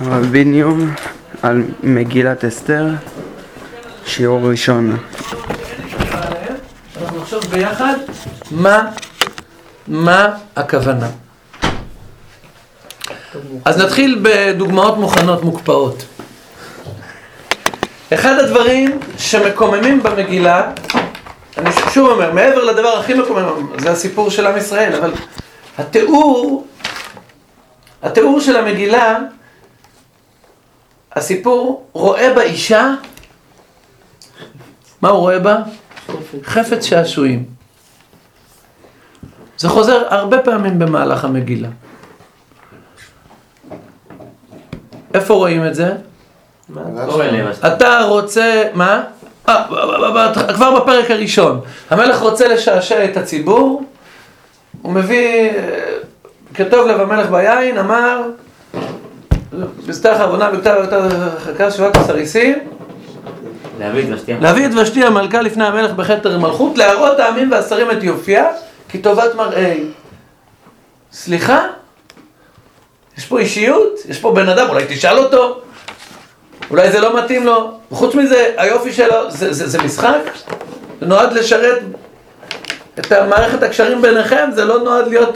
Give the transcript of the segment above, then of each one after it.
רביניום על מגילת אסתר, שיעור ראשון. אנחנו נחשוב ביחד מה הכוונה. אז נתחיל בדוגמאות מוכנות מוקפאות. אחד הדברים שמקוממים במגילה, אני שוב אומר, מעבר לדבר הכי מקומם, זה הסיפור של עם ישראל, אבל התיאור של המגילה, הסיפור רואה באישה, מה הוא רואה בה? חפץ שעשועים. זה חוזר הרבה פעמים במהלך המגילה. איפה רואים את זה? אתה רוצה, מה? כבר בפרק הראשון. המלך רוצה לשעשע את הציבור, הוא מביא, כתוב לב המלך ביין, אמר, בסתח האחרונה בכתב חכה שבעת הסריסים, להביא את ושתי המלכה לפני המלך בכתר מלכות, להראות העמים והשרים את יופייה, כי טובת מראי. סליחה? יש פה אישיות? יש פה בן אדם, אולי תשאל אותו? אולי זה לא מתאים לו? וחוץ מזה, היופי שלו, זה משחק? זה נועד לשרת את מערכת הקשרים ביניכם, זה לא נועד להיות...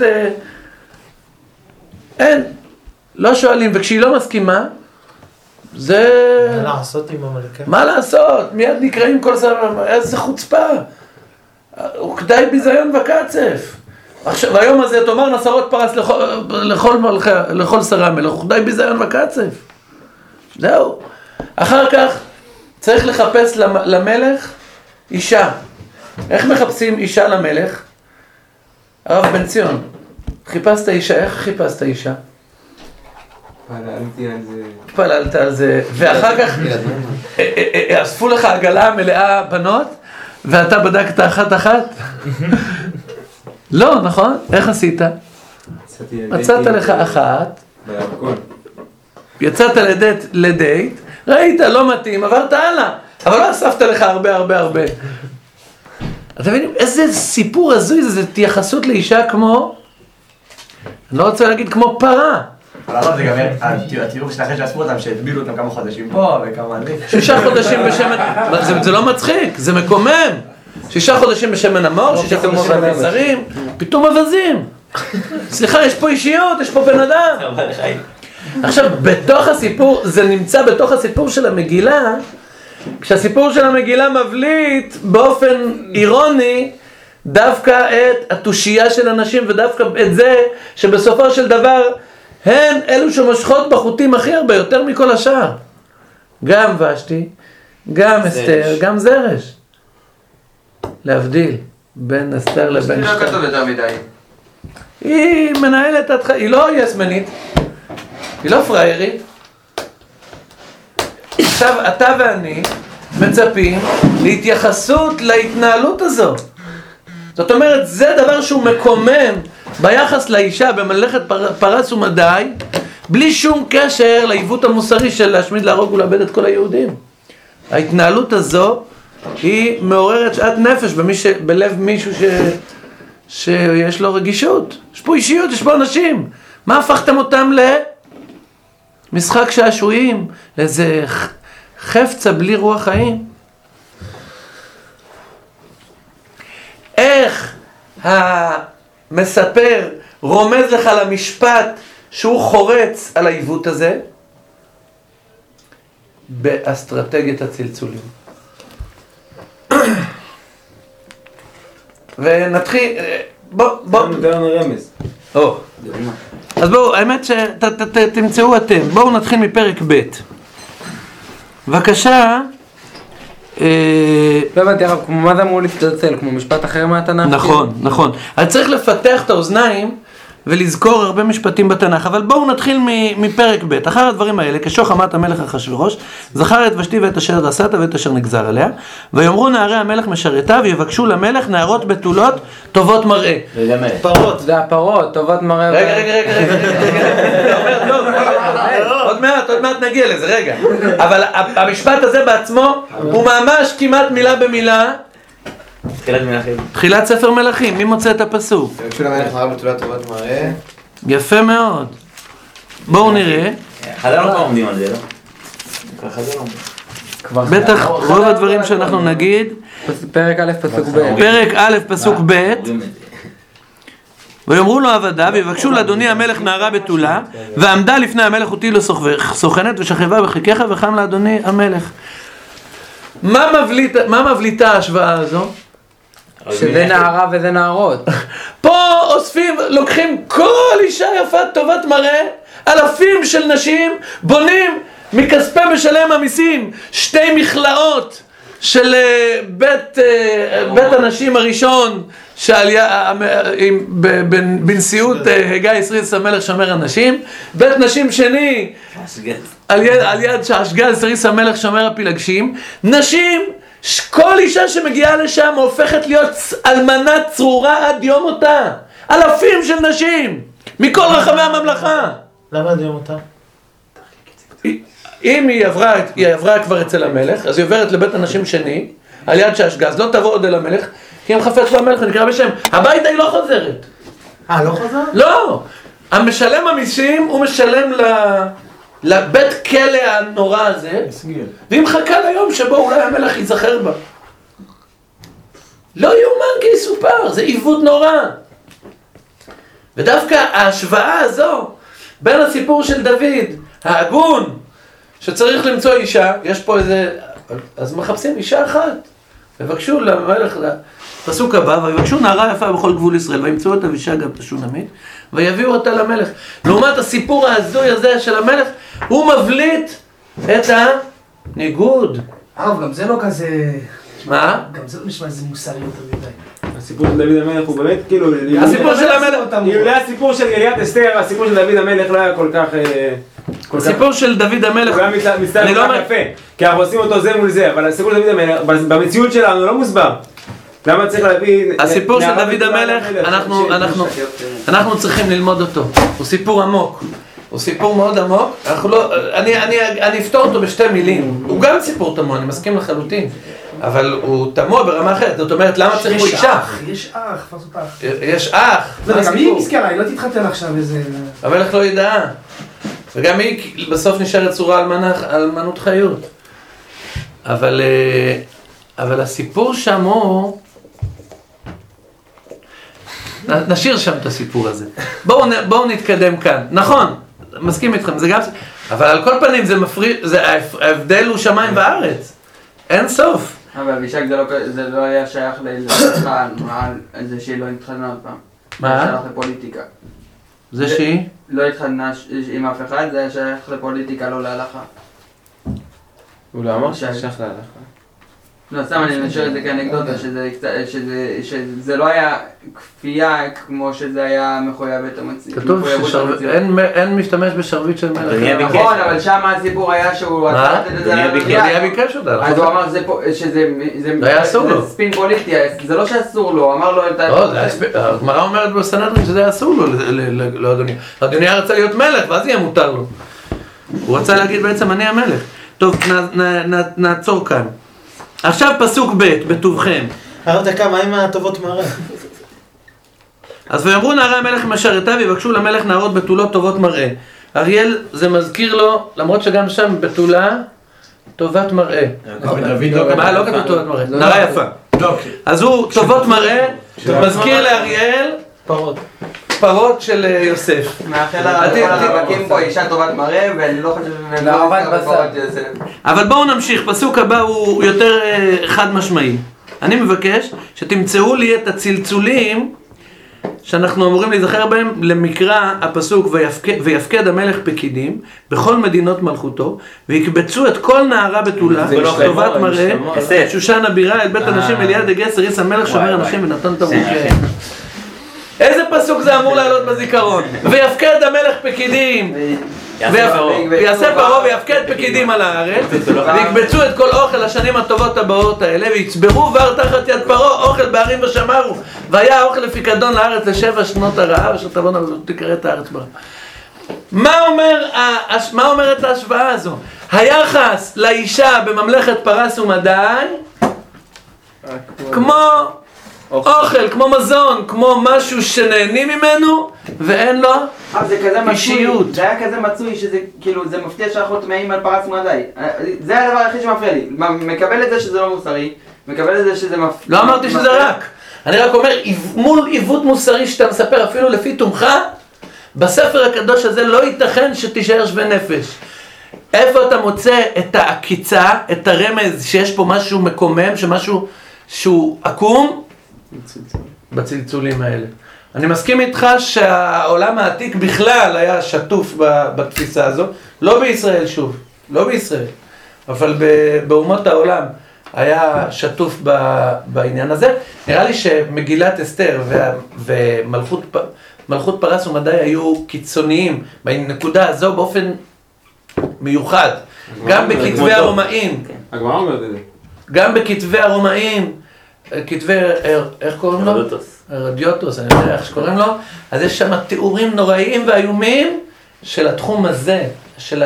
אין, לא שואלים, וכשהיא לא מסכימה, זה... מה לעשות עם המלכה? מה לעשות? מיד נקראים כל שרים, איזה חוצפה. הוא כדאי ביזיון וקצף. עכשיו, והיום הזה תאמר נסרות פרס לכל שרי המלך, הוא כדאי ביזיון וקצף. זהו. אחר כך צריך לחפש למלך אישה. איך מחפשים אישה למלך? הרב בן ציון, חיפשת אישה, איך חיפשת אישה? פללת על זה, ואחר כך אספו לך עגלה מלאה בנות, ואתה בדקת אחת? לא, נכון? איך עשית? מצאת לך אחת, יצאת לדייט, ראית, לא מתאים, עברת הלאה, אבל לא אספת לך הרבה. אתה מבין, איזה סיפור הזוי, זה התייחסות לאישה כמו, אני לא רוצה להגיד כמו פרה. אבל זה גם התיאור שלכם שאספו אותם, שהדבילו אותם כמה חודשים פה וכמה... 6 חודשים בשמן, זה לא מצחיק, זה מקומם. 6 חודשים בשמן המור, 6 חודשים בבשרים, פתאום אבזים. סליחה, יש פה אישיות, יש פה בן אדם. עכשיו, בתוך הסיפור, זה נמצא בתוך הסיפור של המגילה, כשהסיפור של המגילה מבליט באופן אירוני, דווקא את התושייה של אנשים, ודווקא את זה שבסופו של דבר, הן אלו שמושכות בחוטים הכי הרבה, יותר מכל השאר. גם ושתי, גם אסתר, גם זרש. להבדיל בין אסתר לבין זה לא כתוב יותר מדי. היא מנהלת, היא לא יסמנית, היא לא פריירית. עכשיו, אתה ואני מצפים להתייחסות להתנהלות הזו. זאת אומרת, זה דבר שהוא מקומם ביחס לאישה במלאכת פרס ומדי, בלי שום קשר לעיוות המוסרי של להשמיד, להרוג ולאבד את כל היהודים. ההתנהלות הזו היא מעוררת שאט נפש בלב מישהו שיש לו רגישות. יש פה אישיות, יש פה אנשים. מה הפכתם אותם למשחק שעשועים? לאיזה חפצה בלי רוח חיים? איך המספר רומז לך למשפט שהוא חורץ על העיוות הזה? באסטרטגיית הצלצולים. ונתחיל, בוא. נתן רמז. אז בואו, האמת שתמצאו אתם. בואו נתחיל מפרק ב'. בבקשה. לא הבנתי הרב, מה זה אמור להצטלצל? כמו משפט אחר מהתנ"ך? נכון. אז צריך לפתח את האוזניים ולזכור הרבה משפטים בתנ"ך, אבל בואו נתחיל מפרק ב'. אחר הדברים האלה, כשוך אמרת המלך אחשוורוש, זכר את ושתי ואת אשר עשת ואת אשר נגזר עליה, ויאמרו נערי המלך משרתיו, ויבקשו למלך נערות בתולות טובות מראה. פרות. זה הפרות, טובות מראה. רגע. עוד מעט נגיע לזה, רגע. אבל המשפט הזה בעצמו הוא ממש כמעט מילה במילה. תחילת ספר מלכים, מי מוצא את הפסוק? ביקשו למלך נערה בתולת טובות מראה. יפה מאוד. בואו נראה. חז"ל לא עומדים על זה, לא? ככה זה לא עומד. בטח רוב הדברים שאנחנו נגיד, פרק א' פסוק ב'. פרק א' פסוק ב', ויאמרו לו עבדיו, ויבקשו לאדוני המלך נערה בתולה, ועמדה לפני המלך אותי לו סוכנת ושכבה בחיקך וחם לאדוני המלך. מה מבליטה ההשוואה הזו? שזה נערה וזה נערות. פה אוספים, לוקחים כל אישה יפה טובת מראה, אלפים של נשים, בונים מכספי משלם המיסים 2 מכלאות של בית הנשים הראשון בנשיאות הגה ישריס המלך שומר הנשים, בית נשים שני על יד שהשגה ישריס המלך שומר הפילגשים. נשים, כל אישה שמגיעה לשם הופכת להיות אלמנה צרורה עד יום מותה. אלפים של נשים מכל רחבי הממלכה. למה עד יום מותה? אם היא עברה כבר אצל המלך, אז היא עוברת לבית הנשים שני על יד שהשגה, אז לא תבוא עוד אל המלך, כי אם חפץ במלך נקרא בשם. הביתה היא לא חוזרת. לא חוזרת? לא! המשלם המיסים הוא משלם לבית כלא הנורא הזה, והיא מחכה ליום שבו אולי המלך ייזכר בה. לא יאומן כי יסופר, זה עיוות נורא. ודווקא ההשוואה הזו בין הסיפור של דוד, ההגון, שצריך למצוא אישה, יש פה איזה, אז מחפשים אישה אחת. ובקשו למלך, פסוק הבא, ויבקשו נערה יפה בכל גבול ישראל, וימצאו את אבישג השונמית, ויביאו אותה למלך. לעומת הסיפור ההזוי הזה של המלך, הוא מבליט את הניגוד. גם זה לא כזה... מה? גם זה לא נשמע איזה מוסרי יותר מדי. הסיפור של דוד המלך הוא באמת כאילו... הסיפור של המלך... אם היה הסיפור של גליית אסתר, הסיפור של דוד המלך לא היה כל כך... הסיפור של דוד המלך... הוא היה מסתכל כל כך יפה, כי אנחנו עושים אותו זה מול זה, אבל הסיפור של דוד המלך, במציאות שלנו לא מוסבר. למה צריך להביא... הסיפור של דוד המלך, אנחנו צריכים ללמוד אותו. הוא סיפור עמוק. הוא סיפור מאוד עמוק. אני אפתור אותו בשתי מילים. הוא גם סיפור תמוה, אני מסכים לחלוטין. אבל הוא תמוה ברמה אחרת. זאת אומרת, למה צריך פה אישה? יש אח, פרסות אח. יש אח. גם היא מסכנה, היא לא תתחתן עכשיו איזה... המלך לא ידעה. וגם היא בסוף נשארת צורה אלמנות חיות. אבל הסיפור שם הוא... נשאיר שם את הסיפור הזה. בואו נתקדם כאן. נכון, מסכים איתכם, זה גם... אבל על כל פנים זה מפריע, ההבדל הוא שמיים וארץ. אין סוף. אבל אבישג זה לא היה שייך להלכה, זה שהיא לא התחתנה עוד פעם. מה? זה שייך לפוליטיקה. זה שהיא? לא התחתנה עם אף אחד, זה היה שייך לפוליטיקה, לא להלכה. הוא לא אמר שייך להלכה. לא, סתם אני משאיר את זה כאנקדוטה, שזה לא היה כפייה כמו שזה היה מחויבת המציאות. כתוב שאין משתמש בשרביט של מלך. נכון, אבל שם הסיפור היה שהוא מה? דוניה ביקש אותה. אז הוא אמר שזה ספין פוליטי, זה לא שאסור לו, הוא אמר לו... הגמרא אומרת בסנהדרין שזה היה אסור לו, לא אדוני. אדוני רצה להיות מלך, ואז יהיה מותר לו. הוא רצה להגיד בעצם אני המלך. טוב, נעצור כאן. עכשיו פסוק ב' בטובכם. דקה, מה עם הטובות מראה? אז ויאמרו נערי המלך משרתיו ויבקשו למלך נערות בתולות טובות מראה. אריאל זה מזכיר לו, למרות שגם שם בתולה טובת מראה. מה? לא כתוב טובת מראה, נערה יפה. אז הוא טובות מראה, מזכיר לאריאל פרות של יוסף. מאחל להקים פה אישה טובת מראה ואני לא חושב פרות יוסף. אבל בואו נמשיך, פסוק הבא הוא יותר חד משמעי. אני מבקש שתמצאו לי את הצלצולים שאנחנו אמורים להיזכר בהם למקרא הפסוק ויפקד המלך פקידים בכל מדינות מלכותו ויקבצו את כל נערה בתולה טובת מראה את שושן הבירה אל בית הנשים אל יד הגה ישריס המלך שומר הנשים ונתן תברוקיהם. איזה פסוק זה אמור לעלות בזיכרון? ויפקד המלך פקידים ויעשה פרעה ויפקד פקידים על הארץ ויקבצו את כל אוכל השנים הטובות הבאות האלה ויצברו בר תחת יד פרעה אוכל בערים ושמרו והיה האוכל לפיקדון לארץ ל7 שנות הרעב אשר תבואנה ותקרא את הארץ בה. מה אומרת ההשוואה הזו? היחס לאישה בממלכת פרס ומדי כמו אוכל, כמו מזון, כמו משהו שנהנים ממנו, ואין לו זה כזה מצוי, אישיות. זה היה כזה מצוי שזה כאילו, זה מפתיע שאנחנו טמאים על פרס מדי. זה הדבר היחיד שמפריע לי. מקבל את זה שזה לא מוסרי, מקבל את זה שזה לא אמרתי שזה רק. אני רק אומר, מול עיוות מוסרי שאתה מספר אפילו לפי תומך, בספר הקדוש הזה לא ייתכן שתישאר שווה נפש. איפה אתה מוצא את העקיצה, את הרמז שיש פה משהו מקומם, שמשהו שהוא עקום? בצלצולים האלה. אני מסכים איתך שהעולם העתיק בכלל היה שטוף בתפיסה הזו, לא בישראל שוב, לא בישראל, אבל באומות העולם היה שטוף בעניין הזה. נראה לי שמגילת אסתר ומלכות פרס ומדי היו קיצוניים בנקודה הזו באופן מיוחד. גם בכתבי הרומאים. הגמרא אומרת את זה. גם בכתבי הרומאים, כתבי, איך קוראים לו? הרדיוטוס, אני יודע איך שקוראים לו. אז יש שם תיאורים נוראיים ואיומים של התחום הזה, של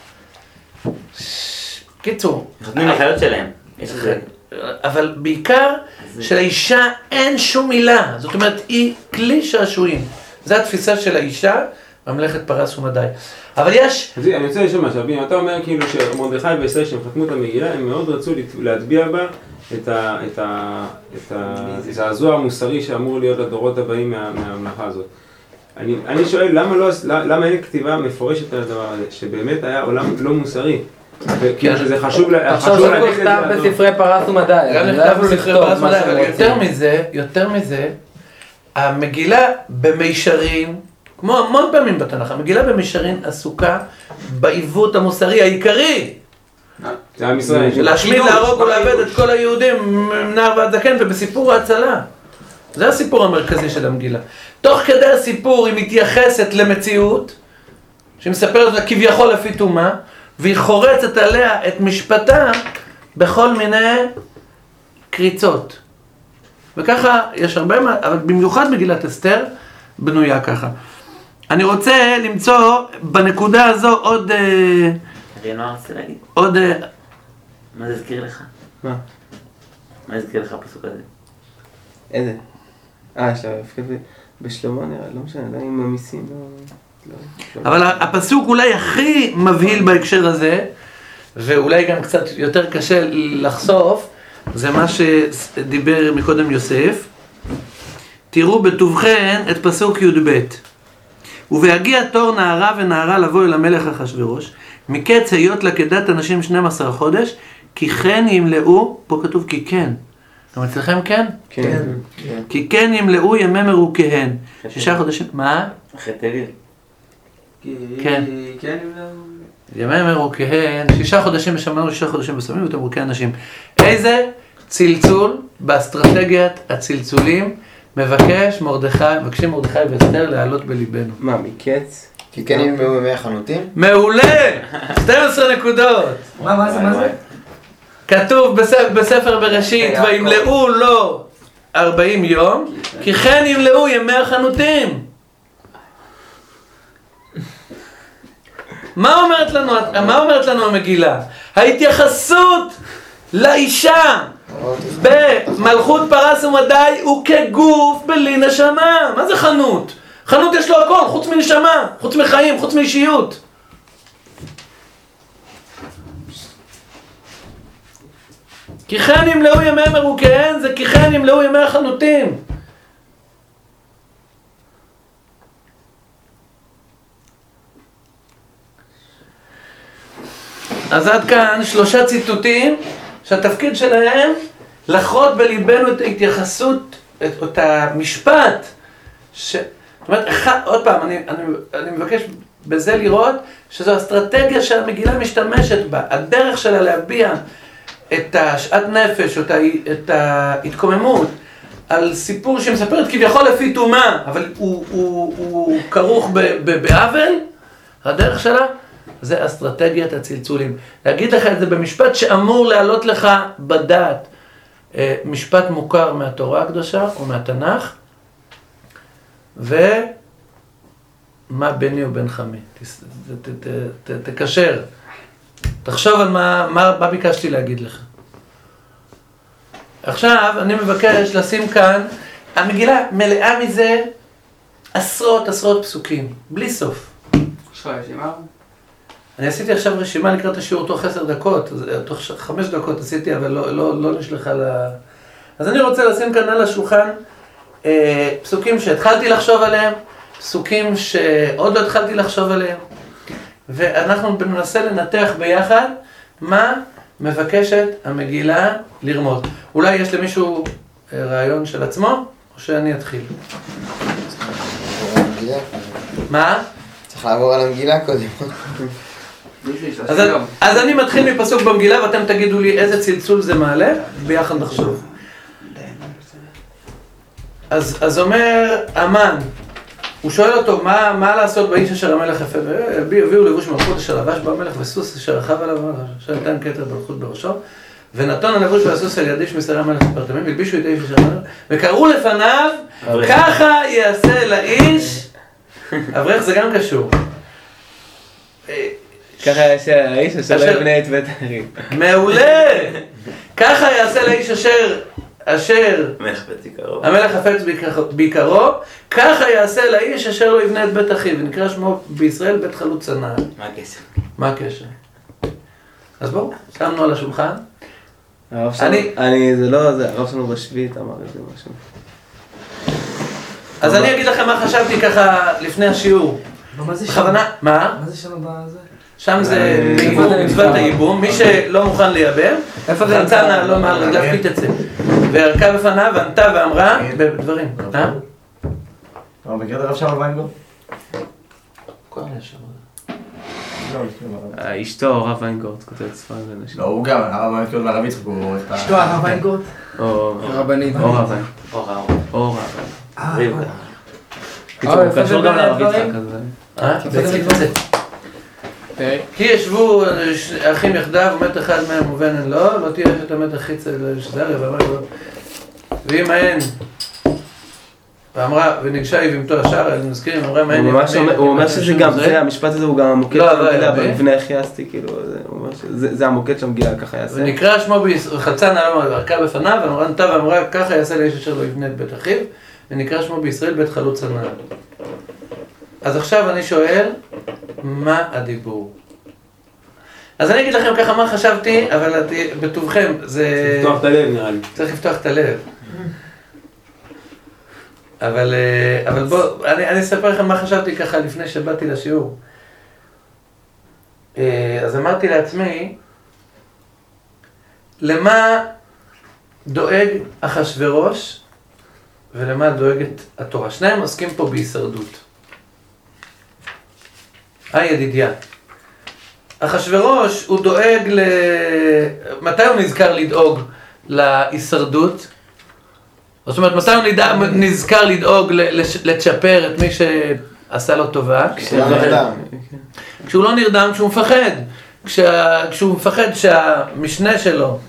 קיצור. חתמים לחיות שלהם. אבל בעיקר שלאישה אין שום מילה, זאת אומרת היא כלי שעשועים. זו התפיסה של האישה בממלכת פרס ומדי. אבל יש... אני רוצה לשאול משהו, אתה אומר כאילו שמרדכי ואסתר שהם חתמו את המגילה, הם מאוד רצו להטביע בה את הזעזוע המוסרי שאמור להיות לדורות הבאים מהממלכה הזאת. אני שואל למה אין כתיבה מפורשת על הדבר הזה, שבאמת היה עולם לא מוסרי. כי זה חשוב עכשיו זה נכתב בספרי פרס ומדי. גם נכתב בספרי פרס ומדי, אבל יותר מזה, המגילה במישרין, כמו המון פעמים בתנ"ך, המגילה במישרין עסוקה בעיוות המוסרי העיקרי. זה עם ישראל. להשמיד, להרוג ולאבד את כל היהודים, נער ועד זקן, ובסיפור ההצלה. זה הסיפור המרכזי של המגילה. תוך כדי הסיפור היא מתייחסת למציאות, שהיא מספרת לה כביכול לפי תומה, והיא חורצת עליה את משפטה בכל מיני קריצות. וככה יש הרבה, אבל במיוחד מגילת אסתר בנויה ככה. אני רוצה למצוא בנקודה הזו עוד... רינואר רוצה להגיד? עוד... מה זה הזכיר לך? מה? מה הזכיר לך הפסוק הזה? איזה? בשלמה נראה, לא משנה, לא עם המיסים, לא... אבל הפסוק אולי הכי מבהיל בהקשר הזה, ואולי גם קצת יותר קשה לחשוף, זה מה שדיבר מקודם יוסף. תראו בטובכן את פסוק י"ב. ובהגיע תור נערה ונערה לבוא אל המלך אחשוורוש, מקץ היות לה כדת אנשים 12 חודש, כי כן ימלאו, פה כתוב כי כן. גם אצלכם כן? כן. כי כן ימלאו ימי מרוקיהן. 6 חודשים, מה? אחרי תליל. כן. כן, ימי מרוקיהן, 6 חודשים בשמנו, 6 חודשים בסמים, ואתם מרוקי אנשים. איזה צלצול באסטרטגיית הצלצולים מבקשים מרדכי ואסתר להעלות בליבנו? מה, מקץ? כי כן ימלאו ימי החנותים? מעולה! 12 נקודות. מה זה? כתוב בספר בראשית, וימלאו לו 40 יום, כי כן ימלאו ימי החנותים. מה אומרת לנו המגילה? ההתייחסות לאישה במלכות פרס ומדי הוא כגוף בלי נשמה. מה זה חנות? חנות יש לו הכל, חוץ מנשמה, חוץ מחיים, חוץ מאישיות. כי כן ימלאו ימי מרוקיהן, זה כי כן ימלאו ימי החנותים. אז עד כאן 3 ציטוטים שהתפקיד שלהם לחרות בליבנו את ההתייחסות, את המשפט. זאת אומרת, עוד פעם, אני מבקש בזה לראות שזו אסטרטגיה שהמגילה משתמשת בה. הדרך שלה להביע את השעת נפש, או את ההתקוממות, על סיפור שמספרת כביכול לפי תומה, אבל הוא כרוך בעוול, הדרך שלה זה אסטרטגיית הצלצולים. להגיד לך את זה במשפט שאמור לעלות לך בדעת, משפט מוכר מהתורה הקדושה או מהתנ"ך, ומה ביני ובין חמי. תקשר. תחשוב על מה ביקשתי להגיד לך. עכשיו אני מבקש לשים כאן, המגילה מלאה מזה עשרות פסוקים, בלי סוף. יש לך רשימה? אני עשיתי עכשיו רשימה לקראת השיעור תוך 10 דקות, תוך 5 דקות עשיתי, אבל לא נשלחה אז אני רוצה לשים כאן על השולחן פסוקים שהתחלתי לחשוב עליהם, פסוקים שעוד לא התחלתי לחשוב עליהם, ואנחנו ננסה לנתח ביחד מה מבקשת המגילה לרמוז. אולי יש למישהו רעיון של עצמו, או שאני אתחיל? מה? צריך לעבור על המגילה קודם. אז אני מתחיל מפסוק במגילה ואתם תגידו לי איזה צלצול זה מעלה, ביחד נחשוב. אז אומר המן, הוא שואל אותו מה לעשות באיש אשר המלך יפה, הביאו לבוש מלכות אשר לבש בו המלך וסוס אשר רכב עליו, אשר נתן כתר מלכות בראשו, ונתון הלבוש והסוס על ידי שמשרי המלך הפרטמים, והלבישו את האיש אשר המלך, וקראו לפניו, ככה יעשה לאיש, אברך זה גם קשור. ככה יעשה לאיש אשר לא יבנה את בית הריב. מעולה! ככה יעשה לאיש אשר המלך חפץ בעיקרו, ככה יעשה לאיש אשר לא יבנה את בית אחיו, ונקרא שמו בישראל בית חלוץ צנעא. מה הקשר? מה הקשר? אז בואו, שמנו על השולחן. הרב שלנו בשביעית אמר את זה משהו. אז אני אגיד לכם מה חשבתי ככה לפני השיעור. מה זה שם? מה? מה זה שם בזה? שם זה מצוות הייבום, מי שלא מוכן לייבם, חלצה נעלו מעל רגליו כי תצא. וערכה בפניו וענתה ואמרה בדברים. אבל מכיר את הרב שמעון ויינגורט? אשתו הרב ויינגורט כותב ספר לנשים. לא, הוא גם, הרב ויינגורט והרב יצחק הוא עורך את ה... אשתו הרב ויינגורט? רבנית. אור ויינגורט. קיצור, הוא קשור גם לרב יצחק. כי ישבו אחים יחדיו ומת אחד מהם מובן לא תהיה אשת המת החיצה לשזריה ואמרה לו ואם ההן ואמרה וניגשה היא במתו השער אלה נזכירים אמרה מהן הוא אומר שזה גם, המשפט הזה הוא גם המוקד של המגילה בבני החייסתי כאילו זה המוקד של המגילה ככה יעשה ונקרא שמו חלצה נעלם וערכה בפניו ואמרה נתה ואמרה ככה יעשה לאיש אשר לא יבנה את בית אחיו ונקרא שמו בישראל בית חלוץ צנעא. אז עכשיו אני שואל מה הדיבור? אז אני אגיד לכם ככה מה חשבתי, אבל בטובכם זה... צריך לפתוח את הלב נראה לי. צריך לפתוח את הלב. אבל בואו, אני אספר לכם מה חשבתי ככה לפני שבאתי לשיעור. אז אמרתי לעצמי, למה דואג אחשוורוש ולמה דואגת התורה? שניהם עוסקים פה בהישרדות. ידידיה. אחשוורוש הוא דואג מתי הוא נזכר לדאוג להישרדות? זאת אומרת, מתי הוא נזכר לדאוג לצ'פר את מי שעשה לו טובה? כשהוא לא נרדם, כשהוא מפחד. כשהוא מפחד שהמשנה שלו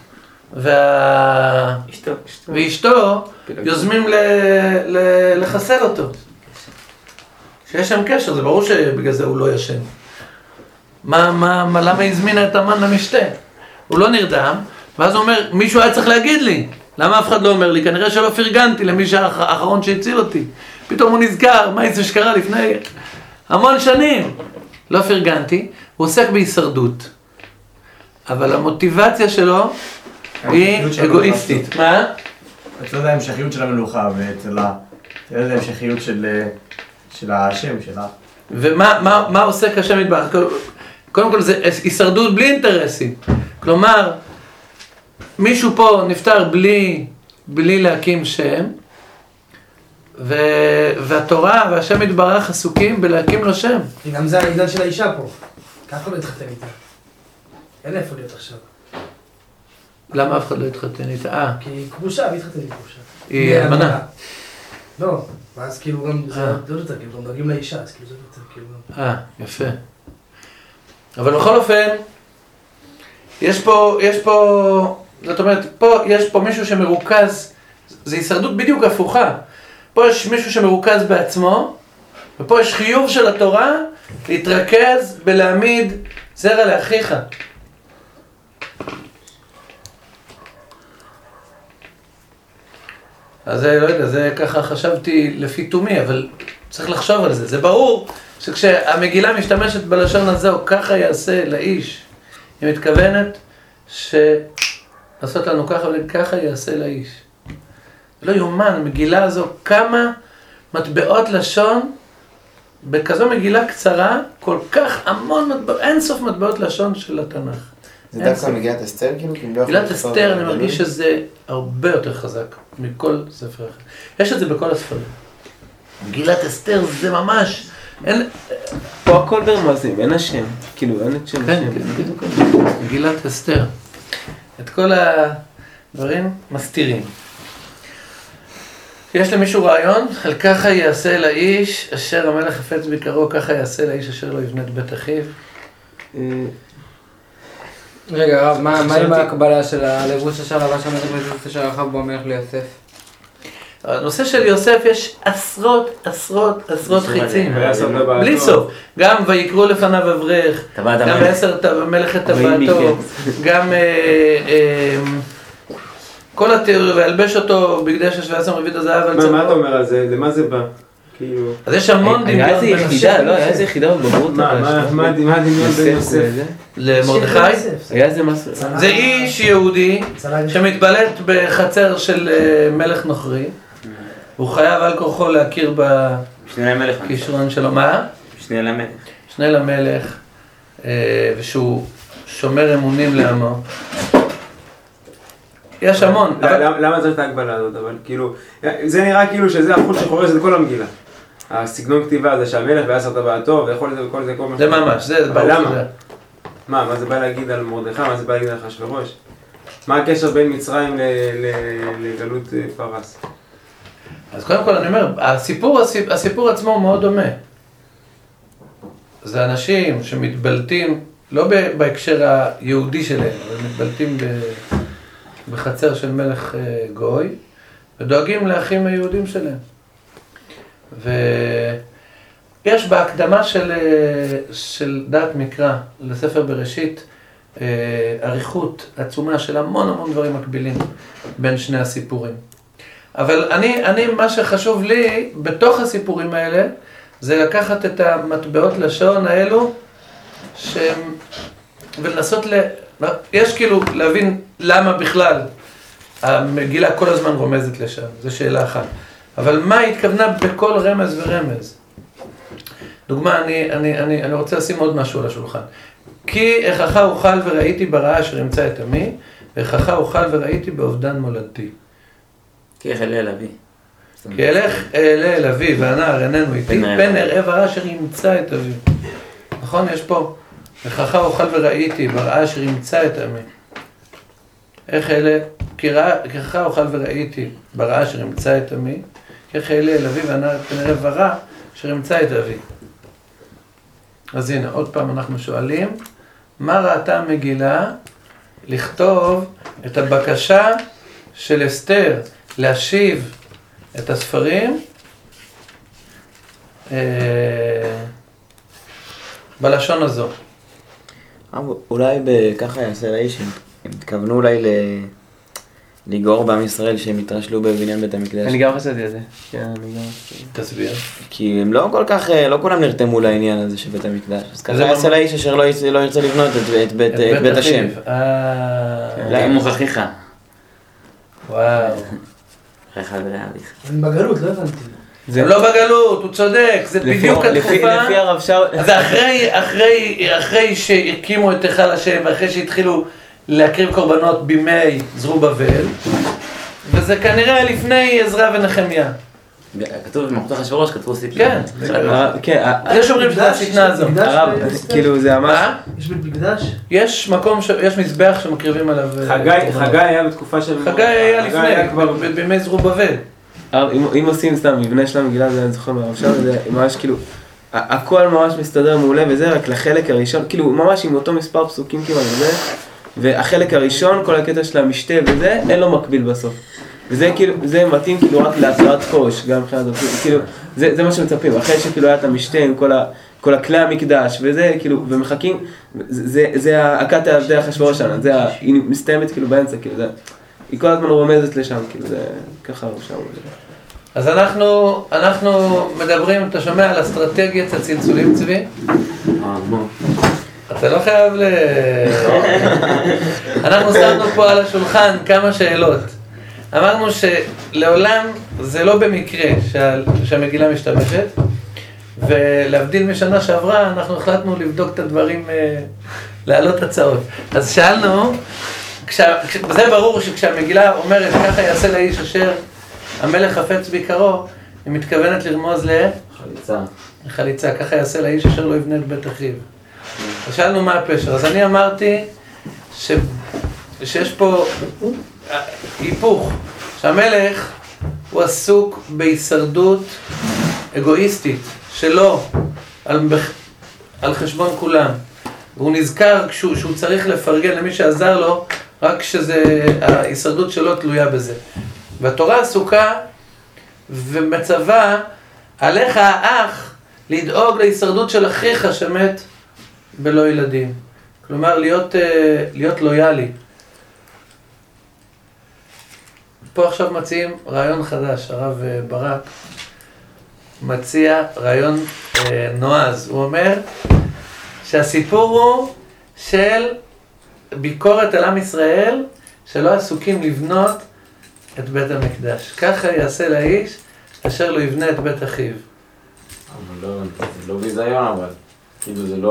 ואשתו יוזמים לחסל אותו. שיש שם קשר, זה ברור שבגלל זה הוא לא ישן. למה הזמינה את המן למשתה? הוא לא נרדם, ואז הוא אומר, מישהו היה צריך להגיד לי. למה אף אחד לא אומר לי? כנראה שלא פרגנתי למי האחרון שהציל אותי. פתאום הוא נזכר, מה זה שקרה לפני המון שנים. לא פרגנתי, הוא עוסק בהישרדות. אבל המוטיבציה שלו היא אגואיסטית. מה? אתה יודע, המשכיות של המלוכה, ואתה יודע, המשכיות של השם שלה. ומה עושה השם יתברך? קודם כל זה הישרדות בלי אינטרסים. כלומר, מישהו פה נפטר בלי להקים שם, והתורה והשם יתברך עסוקים בלהקים לו שם. גם זה העידן של האישה פה. ככה לא התחתן איתה. אין איפה להיות עכשיו. למה אף אחד לא התחתן איתה? כי היא כבושה, והיא התחתן עם כבושה. היא אמנה. לא, ואז כאילו גם זה יותר, כאילו גם דואגים לאישה, אז כאילו זה יותר כאילו גם... יפה. אבל בכל אופן, יש פה, זאת אומרת, פה יש פה מישהו שמרוכז, זה הישרדות בדיוק הפוכה. פה יש מישהו שמרוכז בעצמו, ופה יש חיוב של התורה להתרכז בלהעמיד זרע לאחיך. אז לא יודע, זה ככה חשבתי לפי תומי, אבל צריך לחשוב על זה. זה ברור שכשהמגילה משתמשת בלשון הזה, או ככה יעשה לאיש, היא מתכוונת לעשות לנו ככה וככה יעשה לאיש. לא יומן, המגילה הזו, כמה מטבעות לשון, בכזו מגילה קצרה, כל כך המון מטבעות, אין סוף מטבעות לשון של התנ"ך. זה דווקא מגילת אסתר כאילו? מגילת אסתר, אני מרגיש שזה הרבה יותר חזק מכל ספר אחר. יש את זה בכל הספרים. מגילת אסתר זה ממש, אין... פה הכל ברמזים, אין השם, כאילו אין את שם השם. כן, מגילת אסתר. את כל הדברים מסתירים. יש למישהו רעיון? על ככה יעשה לאיש אשר המלך חפץ ביקרו, ככה יעשה לאיש אשר לא יבנה את בית אחיו. רגע רב, מה עם ההקבלה של הלבוש אשר לבש המלך מזוז אשר רכב בו המלך ליוסף? הנושא של יוסף יש עשרות חיצים, בלי סוף. גם ויקראו לפניו אברך, גם בעשר מלך את טבעתו, גם כל התיאור, וילבש אותו בגדי שש ועשר רבית הזהב על צווארו. מה אתה אומר על זה? למה זה בא? אז יש המון דמיון. היה איזה יחידה, לא? היה איזה יחידה בבגרות. מה הדמיון בין יוסף? למרדכי? היה איזה משהו. זה איש יהודי שמתבלט בחצר של מלך נוכרי. הוא חייב על כורחו להכיר בכישרון שלו. מה? משנה למלך. ושהוא שומר אמונים לעמו. יש המון. למה צריך את ההגבלה הזאת? אבל כאילו, זה נראה כאילו שזה החוט שחורש את כל המגילה. הסגנון כתיבה הזה שהמלך ועשר טבעתו ויכול לזה וכל זה כל מה זה ממש, זה ברור. למה? מה זה בא להגיד על מרדכי? מה זה בא להגיד על אחשוורוש? מה הקשר בין מצרים לגלות פרס? אז קודם כל אני אומר, הסיפור עצמו הוא מאוד דומה. זה אנשים שמתבלטים, לא בהקשר היהודי שלהם, אבל מתבלטים בחצר של מלך גוי, ודואגים לאחים היהודים שלהם. ויש בהקדמה של דעת מקרא לספר בראשית, עריכות עצומה של המון דברים מקבילים בין שני הסיפורים. אבל אני מה שחשוב לי בתוך הסיפורים האלה, זה לקחת את המטבעות לשון האלו, ולנסות יש כאילו להבין למה בכלל המגילה כל הזמן רומזת לשם, זו שאלה אחת. אבל מה התכוונה בכל רמז ורמז? דוגמה, אני רוצה לשים עוד משהו על השולחן. כי איכך אוכל וראיתי ברעה אשר ימצא את עמי, ואיכך אוכל וראיתי באובדן מולדתי. כי איך אלה אל אבי. כי אלך אלה אל אבי והנער איננו איתי, פן אראה ברעה אשר ימצא את אבי. נכון? יש פה, איכך אוכל וראיתי ברעה אשר ימצא את עמי. איך אלה, כי איכך אוכל וראיתי ברעה אשר ימצא את עמי, איך אלה אל אבי והנער פן אראה ברעה אשר ימצא את אבי. אז הנה, עוד פעם אנחנו שואלים, מה ראתה המגילה לכתוב את הבקשה של אסתר להשיב את הספרים בלשון הזו? אולי בככה יעשה לאיש, הם התכוונו אולי לגאור בעם ישראל שהם התרשלו בבניין בית המקדש. אני גם חשבתי על זה. תסביר. כי הם לא כל כך, לא כולם נרתמו לעניין הזה של בית המקדש. אז ככה יעשה לאיש אשר לא ירצה לבנות את בית השם. אולי מוכחיך. וואו. הם בגלות, לא הבנתי. זה לא בגלות, הוא צודק, זה בדיוק התקופה. לפי הרב שאול. זה אחרי שהקימו את היכל השם, ואחרי שהתחילו להקריב קורבנות בימי זרובבל, וזה כנראה לפני עזרא ונחמיה. כתוב במלכות אחשוורוש, כתבו סיפור. כן. יש אומרים שזה השטנה הזו. כאילו זה ממש... יש בית מקדש? יש מקום, יש מזבח שמקריבים עליו... חגי היה בתקופה של... חגי היה לפני, בימי זרובבל. אם עושים סתם מבנה של המגילה, זה אני זוכר מהרב שאול, זה ממש כאילו... הכל ממש מסתדר מעולה וזה, רק לחלק הראשון, כאילו ממש עם אותו מספר פסוקים כמעט וזה, והחלק הראשון, כל הקטע של המשתה וזה, אין לו מקביל בסוף. וזה כאילו, זה מתאים כאילו רק להצלת חוש, גם מבחינת דופים, כאילו, זה מה שמצפים, אחרי שכאילו היה את המשתה עם כל הכלי המקדש, וזה כאילו, ומחכים, זה הכת העבדי אחשוורוש שלנו, היא מסתיימת כאילו באמצע, כאילו, היא כל הזמן רומזת לשם, כאילו זה ככה שם. אז אנחנו מדברים, אתה שומע על אסטרטגיית הצלצולים צבי? אתה לא חייב אנחנו שמנו פה על השולחן כמה שאלות. אמרנו שלעולם זה לא במקרה שהמגילה משתמשת, ולהבדיל משנה שעברה אנחנו החלטנו לבדוק את הדברים, להעלות הצעות. אז שאלנו, זה ברור שכשהמגילה אומרת ככה יעשה לאיש אשר המלך חפץ ביקרו, היא מתכוונת לרמוז חליצה, ככה יעשה לאיש אשר לא יבנה את בית אחיו. אז שאלנו מה הפשר, אז אני אמרתי שיש פה היפוך, שהמלך הוא עסוק בהישרדות אגואיסטית שלו על חשבון כולם. והוא נזכר שהוא צריך לפרגן למי שעזר לו, רק שההישרדות שלו תלויה בזה. והתורה עסוקה ומצווה עליך האח לדאוג להישרדות של אחיך שמת בלא ילדים. כלומר להיות לויאלי. פה עכשיו מציעים רעיון חדש, הרב ברק מציע רעיון נועז. הוא אומר שהסיפור הוא של ביקורת על עם ישראל שלא עסוקים לבנות את בית המקדש. ככה יעשה לאיש אשר לא יבנה את בית אחיו. אבל זה לא ביזיון, אבל כאילו זה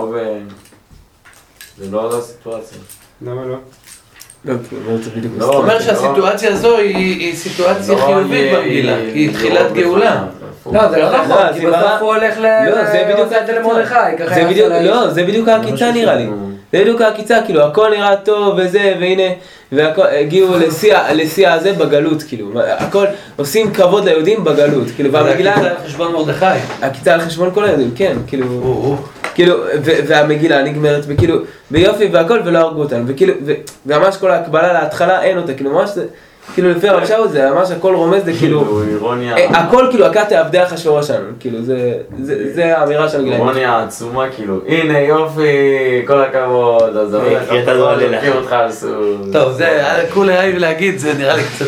לא הסיטואציה. למה לא? זאת אומרת שהסיטואציה הזו היא סיטואציה חיובית במגילה, היא תחילת גאולה. לא, זה לא נכון, כי בסוף הוא הולך למרדכי, ככה יעשה לאיש. לא, זה בדיוק העקיצה נראה לי. זה בדיוק העקיצה, כאילו, הכל נראה טוב וזה, והנה, והגיעו לשיא הזה בגלות, כאילו, הכל עושים כבוד ליהודים בגלות, כאילו, והמגילה... זה העקיצה על חשבון מרדכי. העקיצה על חשבון כל היהודים, כן, כאילו, והמגילה נגמרת, וכאילו, ביופי והכל, ולא הרגו אותנו, וכאילו, וממש כל ההקבלה להתחלה אין אותה, כאילו, ממש זה... כאילו לפי הרב שאול זה ממש הכל רומז, זה כאילו, הכל כאילו הקה תעבדי אחשוורוש שלנו, כאילו זה האמירה של גילאים. אירוניה עצומה כאילו, הנה יופי, כל הכבוד, אז אתה לא להכיר אותך על סוג. טוב, זה כולי אהב להגיד, זה נראה לי קצת...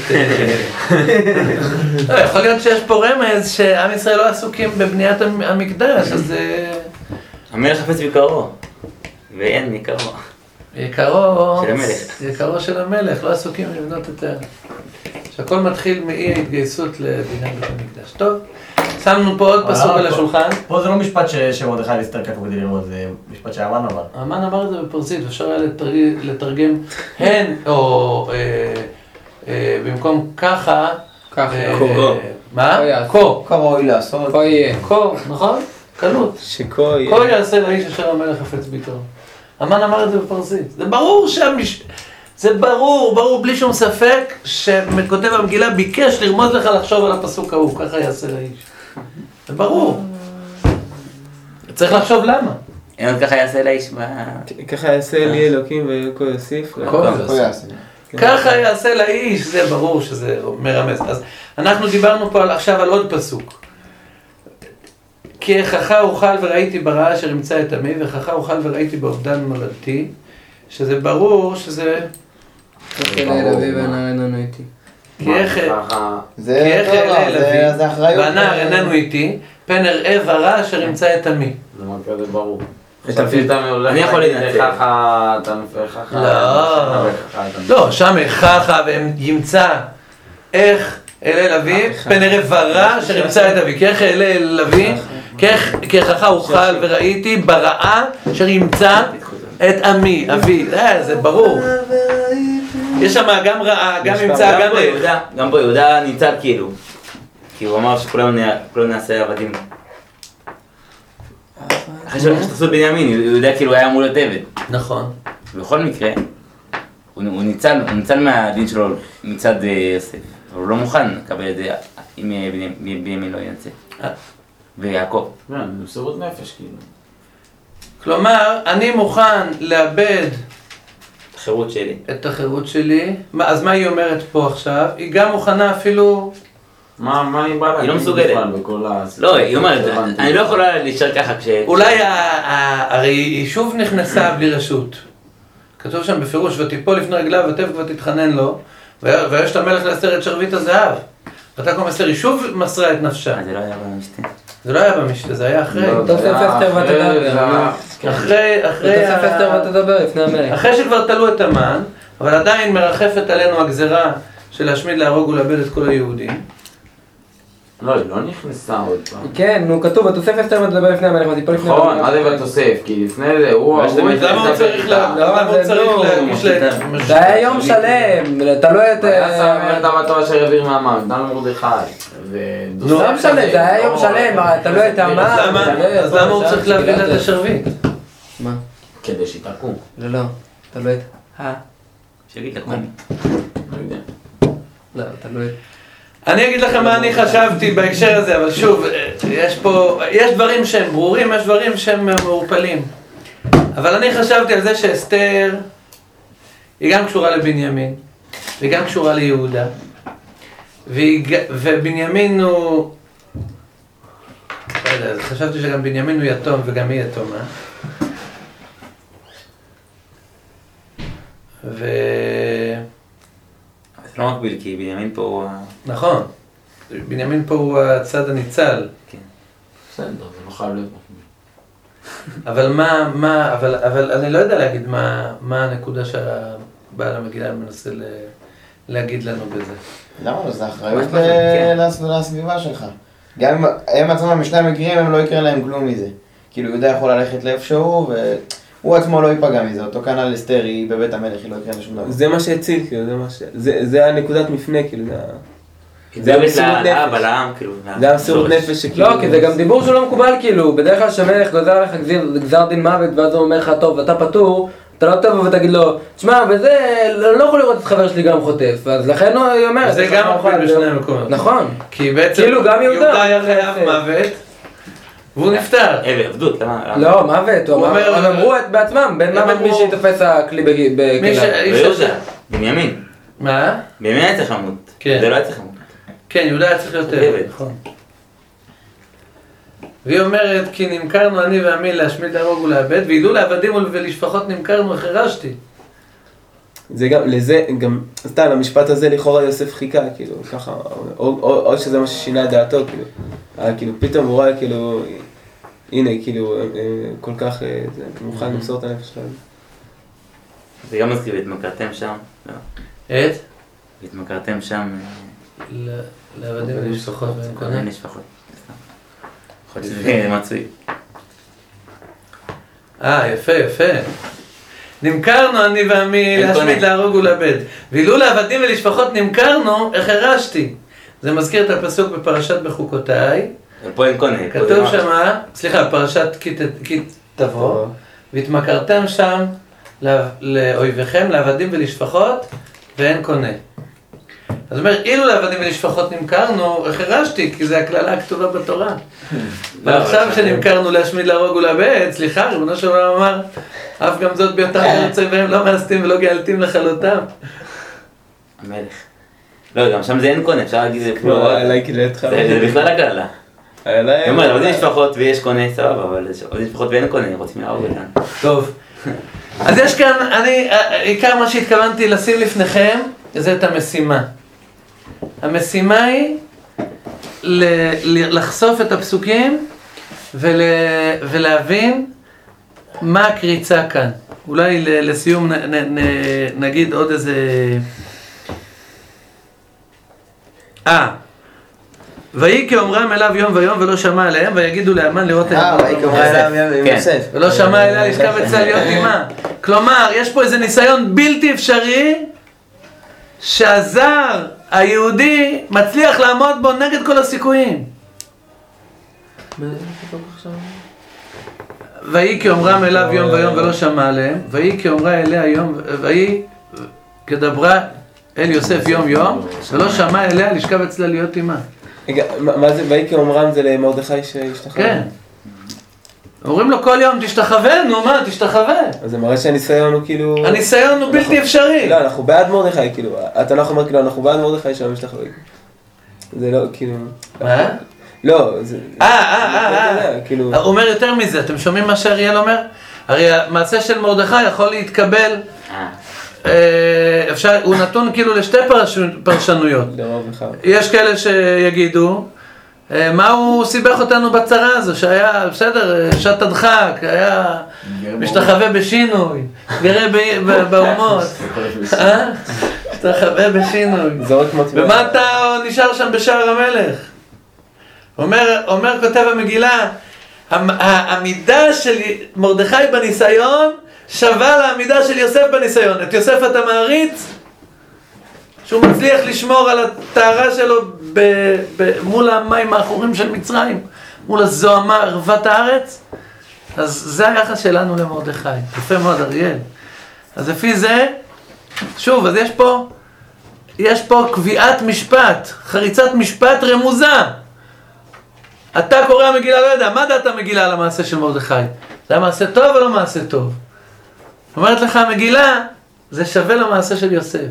יכול להיות שיש פה רמז שעם ישראל לא עסוקים בבניית המקדש, אז... המלך חפץ ביקרו, ואין מקרו. יקרו של המלך, לא עסוקים לבנות את ה... שהכל מתחיל מאי ההתגייסות לבניין בית המקדש. טוב, שמנו פה עוד פסוק על השולחן. פה זה לא משפט שמרדכי נסתר ככה כדי לראות, זה משפט שהמן אמר. המן אמר את זה בפרסית, אפשר היה לתרגם הן, או במקום ככה, מה? כה. כה ראוי לעשות. כה יהיה. כה, נכון? קלות. שכה יהיה. כה יעשה לאיש אשר המלך חפץ ביקרו. המן אמר את זה בפרסית. זה ברור זה ברור, בלי שום ספק, שכותב המגילה ביקש לרמוז לך לחשוב על הפסוק ההוא, ככה יעשה לאיש. זה ברור. צריך לחשוב למה. אין עוד ככה יעשה לאיש ככה יעשה לי אלוקים וכה יוסיף. ככה יעשה לאיש, זה ברור שזה מרמז. אז אנחנו דיברנו פה עכשיו על עוד פסוק. כי איככה אוכל וראיתי ברעה אשר ימצא את עמי, ואיככה אוכל וראיתי באובדן מולדתי, שזה ברור שזה... איך אלה אביב והנער איננו איתי. כי איך אלה אביב והנער איננו איתי, פן אראה ורע אשר ימצא את עמי. זה מאוד כזה ברור. אני יכול להגיד לא, שם איככה וימצא איך אלה אביב, פן אראה ורע אשר ימצא את אבי. כי איך אלה אביב, כי איככה אוכל וראיתי ברעה אשר ימצא את עמי, אבי. זה ברור. יש שם גם רעה, גם ימצא, גם איך. גם פה יהודה ניצל כאילו. כי הוא אמר שכולם נעשה עבדים. אחרי שתעשו בנימין, הוא יודע כאילו היה אמור להיות עבד. נכון. בכל מקרה, הוא ניצל מהדין שלו מצד יוסף. אבל הוא לא מוכן לקבל את זה אם בנימין לא ינצל. ויעקב. זה מסירות נפש כאילו. כלומר, אני מוכן לאבד את החירות שלי. אז מה היא אומרת פה עכשיו? היא גם מוכנה אפילו... מה היא באה? היא לא מסוגלת. לא, היא אומרת, אני לא יכולה להישאר ככה כש... אולי הרי היא שוב נכנסה בלי רשות. כתוב שם בפירוש, ותיפול לפני רגליו ותבך ותתחנן לו. ויש את המלך לאסתר את שרביט הזהב. ותקום אסתר, היא שוב מסרה את נפשה. זה לא היה במשתה. זה לא היה במשתה, זה היה אחרי. תוסף אסתר ותדבר. אחרי תוסף אסתר ותדבר לפני המלך. אחרי שכבר תלו את המן, אבל עדיין מרחפת עלינו הגזרה של להשמיד, להרוג ולאבד את כל היהודים. לא, היא לא נכנסה עוד פעם. כן, נו, כתוב, בתוסף אסתר ותדבר לפני המלך, וטיפול לפני המלך. נכון, מה זה בתוסף? כי לפני זה הוא... למה הוא צריך להגיש להם? זה היה יום שלם, תלוי את... היה שם את המטרה אשר העביר מהמן, דן מרדכי. לא משנה, זה היה יום שלם, תלוי את המן. אז למה הוא צריך להביא לה את השרביט? מה? כדי שתקום. לא, תלוי את... שיגיד לקום. לא, תלוי את... אני אגיד לכם מה אני חשבתי בהקשר הזה, אבל שוב, יש דברים שהם ברורים, יש דברים שהם מעורפלים. אבל אני חשבתי על זה שאסתר היא גם קשורה לבנימין, והיא גם קשורה ליהודה, ובנימין הוא... לא יודע, אז חשבתי שגם בנימין הוא יתום וגם היא יתומה. זה לא מקביל, כי בנימין פה הוא... נכון, בנימין פה הוא הצד הניצל. כן. בסדר, זה לא חייב להיות מקביל. אבל אני לא יודע להגיד מה הנקודה שהבעל המגילה מנסה להגיד לנו בזה. למה לא? זה אחריות לסביבה שלך. גם אם הם עצמם המשנה מגיעים, הם לא יקרה להם כלום מזה. כאילו יהודה יכול ללכת לאיפשהו והוא עצמו לא ייפגע מזה. אותו כנ"ל אסתר היא בבית המלך, היא לא יקרה לשום דבר. זה מה שהציל, כאילו, זה הנקודת מפנה, כאילו, זה המסירות נפש. זה המסירות נפש שכאילו... לא, כי זה גם דיבור שלא מקובל, כאילו, בדרך כלל שמלך גוזר לך גזר דין מוות, ואז הוא אומר לך, טוב, אתה פטור, אתה לא תבוא ותגיד לו, תשמע, וזה, לא יכול לראות את חבר שלי גם חוטף, אז לכן היא אומרת... זה גם מקביל בשני המקומות. נכון. כי בעצם יהודה היה חייב מוות, והוא נפטר. עבדות, למה? לא, מוות, הם אמרו בעצמם, בין מוות מי שיתופס הכלי בכליו. בנימין. מה? בנימין היה צריך למות. זה לא היה צריך למות. כן, יהודה היה צריך יותר. נכון. והיא אומרת, כי נמכרנו אני ועמי להשמיד, להרוג ולאבד, וידעו לעבדים ולשפחות נמכרנו, החרשתי. זה גם, לזה, גם, סתם, למשפט הזה לכאורה יוסף חיכה, כאילו, ככה, או שזה מה ששינה את דעתו, כאילו, פתאום הוא רואה, כאילו, הנה, כאילו, כל כך, זה מוכן למסור את הנפש שלנו. זה גם מזכיר, והתמכרתם שם, לא? את? התמכרתם שם... לעבדים ולשפחות. לעבדים ולשפחות. יכול להיות שזה מצוי. יפה, יפה. נמכרנו אני ועמי להשמיד, להרוג ולאבד. ואילו לעבדים ולשפחות נמכרנו, החרשתי. זה מזכיר את הפסוק בפרשת בחוקותיי. פה אין קונה. כתוב שמה, סליחה, פרשת כי תבוא, והתמכרתם שם לאויביכם, לעבדים ולשפחות, ואין קונה. אז אומר, אילו לעבדים ולשפחות נמכרנו, החרשתי, כי זה הכללה הכתובה בתורה. ועכשיו שנמכרנו להשמיד, להרוג ולאבד, סליחה, ריבונו של עולם אמר, אף גם זאת ביותר ארצי והם לא מאסתים ולא גאלתים לכלותם. המלך. לא, גם שם זה אין קונה, אפשר להגיד זה כמו... זה בכלל הכללה. כלומר, לעבדים משפחות ויש קונה, סבבה, אבל לעבדים משפחות ואין קונה, רוצים להרוג אותם. טוב. אז יש כאן, עיקר מה שהתכוונתי לשים לפניכם, זה את המשימה. המשימה היא לחשוף את הפסוקים ולהבין מה הקריצה כאן. אולי לסיום נגיד עוד איזה... ויהי כאומרם אליו יום ויום ולא שמע עליהם ויגידו לאמן לראות את ויהי כאומרם אליו עם יוסף ולא שמע אליה לשכב אצלה להיות עמה. כלומר, יש פה איזה ניסיון בלתי אפשרי שהזר היהודי מצליח לעמוד בו נגד כל הסיכויים. ויהי כאומרם אליו יום ויום ולא שמע עליהם, ויהי כאומרה אליה יום, ויהי כדברה אל יוסף יום יום ולא שמע אליה לשכב אצלה להיות עמה. רגע, מה זה, ויהי כאומרם זה למרדכי שהשתחווה? כן. אומרים לו כל יום תשתחווה, נו מה, תשתחווה. אז זה מראה שהניסיון הוא כאילו... הניסיון הוא בלתי אפשרי. לא, אנחנו בעד מרדכי, כאילו, התנ"ך אומר כאילו, אנחנו בעד מרדכי שלא משתחווה. זה לא, כאילו... מה? לא, זה... הוא אומר יותר מזה, אתם שומעים מה שאריאל אומר? הרי המעשה של מרדכי יכול להתקבל הוא נתון כאילו לשתי פרשנויות. יש כאלה שיגידו, מה הוא סיבך אותנו בצרה הזו, שהיה, בסדר, שעת הדחק, היה משתחווה בשינוי, גרה באומות, משתחווה בשינוי. ומה אתה נשאר שם בשער המלך? אומר כותב המגילה, העמידה של מרדכי בניסיון שווה לעמידה של יוסף בניסיון. את יוסף אתה מעריץ, שהוא מצליח לשמור על הטהרה שלו מול המים האחורים של מצרים, מול הזוהמה ערבת הארץ. אז זה היחס שלנו למרדכי. יפה מאוד אריאל. אז לפי זה, שוב, אז יש פה קביעת משפט, חריצת משפט רמוזה. אתה קורא המגילה, לא יודע, מה דעת המגילה על המעשה של מרדכי? זה היה מעשה טוב או לא מעשה טוב? אומרת לך המגילה, זה שווה למעשה של יוסף.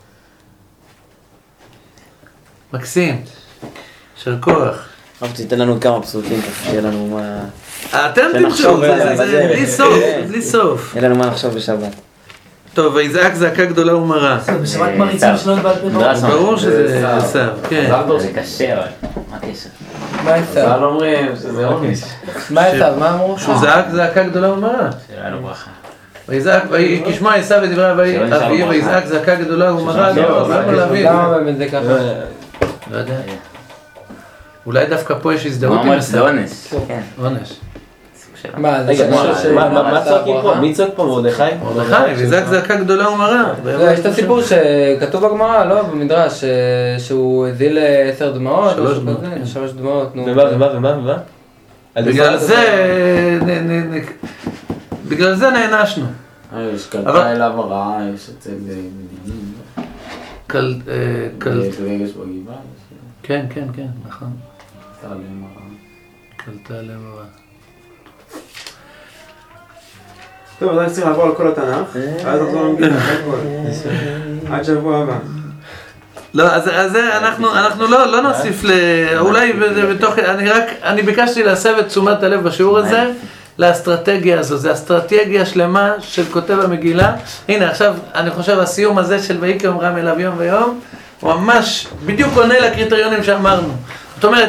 מקסים, של כוח. אבל תיתן לנו כמה פסוקים, שיהיה לנו מה... אתם תמשו, זה בלי סוף, בלי סוף. יהיה לנו מה לחשוב בשבת. טוב, ויזעק זעקה גדולה ומרה. בשבת מריצים שלנו בעל פה. ברור שזה עשיו, כן. זה קשה, אבל מה הקשר? מה עשיו? לא אומרים שזה עונש. מה עשיו? מה אמרו? שהוא זעק זעקה גדולה ומרה. שאלה לו ברכה. ויזעק, כשמע עשיו ודברי אביו, ויזעק זעקה גדולה ומרה. למה באמת זה ככה? לא יודע. אולי דווקא פה יש הזדהות עם זה עשיו. עונש. עונש. מה, מה צועקים פה? מי צועק פה? מרדכי? מרדכי, ויזעק זעקה גדולה ומרה. יש את הסיפור שכתוב בגמרא, לא? במדרש, שהוא הזיל 10 דמעות. 3 דמעות. 3 דמעות, נו. ומה? בגלל זה נענשנו. יש קלטה אליו הרעה, יש אצל מדינים. יש בגבעה. כן, נכון. קלטה עליהם הרעה. קלטה עליהם הרעה. טוב, אז צריך לעבור על כל התנ"ך, ואז נחזור למגילה, עד שבוע הבא. לא, אז אנחנו לא נוסיף אולי בתוך, אני ביקשתי להסב את תשומת הלב בשיעור הזה לאסטרטגיה הזו, זה אסטרטגיה שלמה של כותב המגילה. הנה עכשיו אני חושב הסיום הזה של ויקרא אמרם אליו יום ויום, הוא ממש בדיוק עונה לקריטריונים שאמרנו. זאת אומרת,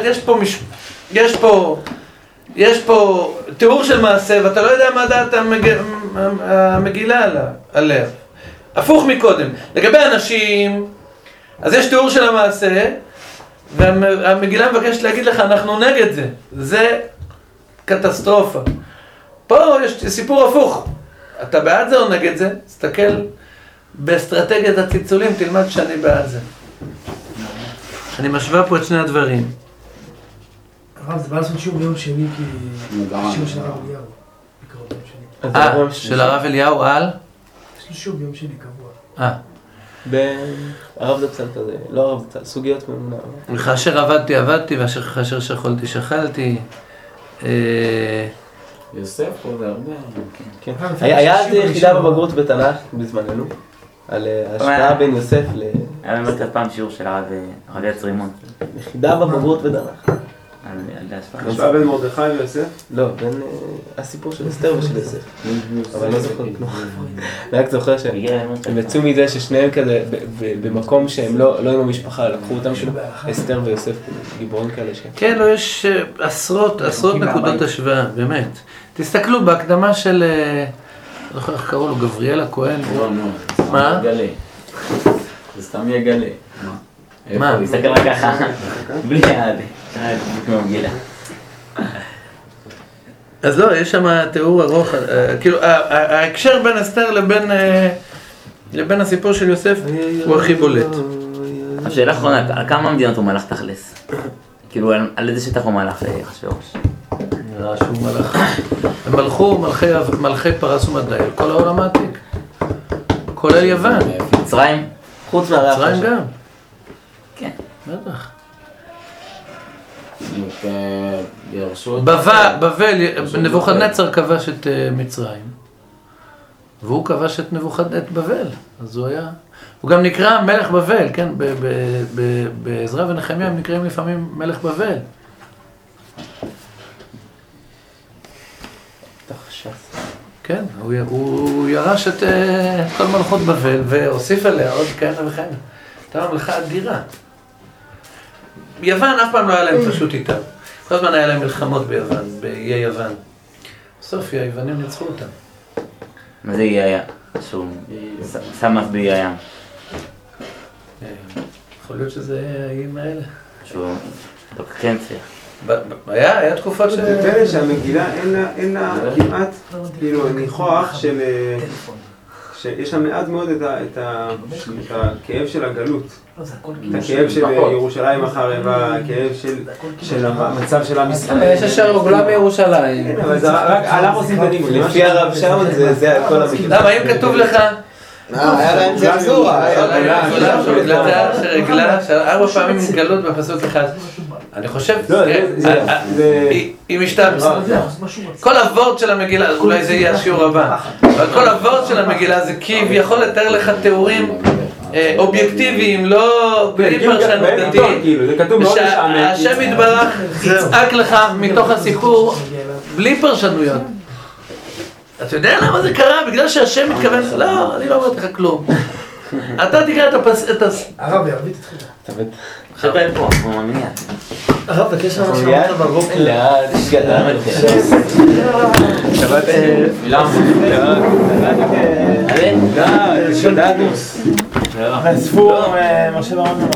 יש פה תיאור של מעשה, ואתה לא יודע מה דעת המגילה עליה. הפוך מקודם. לגבי אנשים, אז יש תיאור של המעשה, והמגילה מבקשת להגיד לך, אנחנו נגד זה. זה קטסטרופה. פה יש סיפור הפוך. אתה בעד זה או נגד זה? תסתכל באסטרטגיית הציצולים, תלמד שאני בעד זה. אני משווה פה את שני הדברים. הרב, זה בא לעשות שיעור ביום שני, כי... שיעור של הרב אליהו. בקרוב יום שני. של הרב אליהו על? יש לו שיעור ביום שני קבוע. הרב זצ"ל כזה, לא הרב זצ"ל, סוגיות ממונה. וכאשר עבדתי, וכאשר שכלתי, שכלתי. יוסף פה זה הרבה. כן. היה אז יחידה בבגרות בתנ"ך בזמננו, על השפעה בין יוסף ל... היה במרכז פעם שיעור של הרב יצר רימון. יחידה בבגרות בתנ"ך. השפעה בין מרדכי ויוסף? לא, בין הסיפור של אסתר ושל יוסף. אבל לא זוכר כלום. אני רק זוכר שהם יצאו מזה ששניהם כזה במקום שהם לא עם המשפחה, לקחו אותם של אסתר ויוסף, גיבורים כאלה שהם. כן, לא, יש עשרות נקודות השוואה, באמת. תסתכלו בהקדמה של, לא זוכר איך קראו לו, גבריאל הכהן. לא, מה? זה סתם יגלה. מה? הוא יסתכל רק ככה, בלי יד, כמו מגילה. אז לא, יש שם תיאור ארוך, כאילו, ההקשר בין אסתר לבין הסיפור של יוסף הוא הכי בולט. השאלה האחרונה, על כמה מדינות הוא מלך תכלס? כאילו, על איזה שטח הוא מלך אחשוורוש? נראה שהוא מלך. הם מלכו מלכי פרס ומדי, כל העולם העתיק. כולל יוון. מצרים? חוץ מהריח. מצרים גם. כן. בטח. בבל, נבוכדנצר כבש את מצרים, והוא כבש את בבל, אז הוא גם נקרא מלך בבל, כן, בעזרא ונחמיה הם נקראים לפעמים מלך בבל. כן, הוא ירש את כל מלכות בבל והוסיף עליה עוד כהנה וכהנה. הייתה ממלכה אדירה. יוון אף פעם לא היה להם פשוט איתם. כל הזמן היה להם מלחמות ביוון, באיי יוון. בסוף היוונים ניצחו אותם. מה זה איי הים? שהוא סמך באיי הים. יכול להיות שזה האיים האלה. שהוא בקצנציה. היה תקופות ש... זה פלא שהמגילה אין לה כמעט, כאילו, ניחוח של... שיש לה מעט מאוד את הכאב של הגלות. את הכאב של ירושלים החרבה, הכאב של המצב של עם ישראל. יש אשר הוגלה מירושלים. כן, אבל זה רק אנחנו עושים את הניגוד. לפי הרב שם זה כל המגילה. למה, אם כתוב לך... היה להם צנזורה. שרגלה, 4 פעמים גלות בפסוק אחד. אני חושב, אם כל הוורד של המגילה, אולי זה יהיה השיעור הבא, אבל כל הוורד של המגילה זה כביכול לתאר לך תיאורים אובייקטיביים, לא בלי פרשנות דתית, שהשם יתברך יצעק לך מתוך הסיפור בלי פרשנויות. אתה יודע למה זה קרה? בגלל שהשם מתכוון, לא, אני לא אומר לך כלום. אתה תקרא את הרב, ירבית התחילה. שבאים פה, כמו מאמיnia. הרב, בקשר למה שאמרת בבוקר. לאט, גדלם את זה. שבת מילה עלה? גדלוס. ספור משה ברמן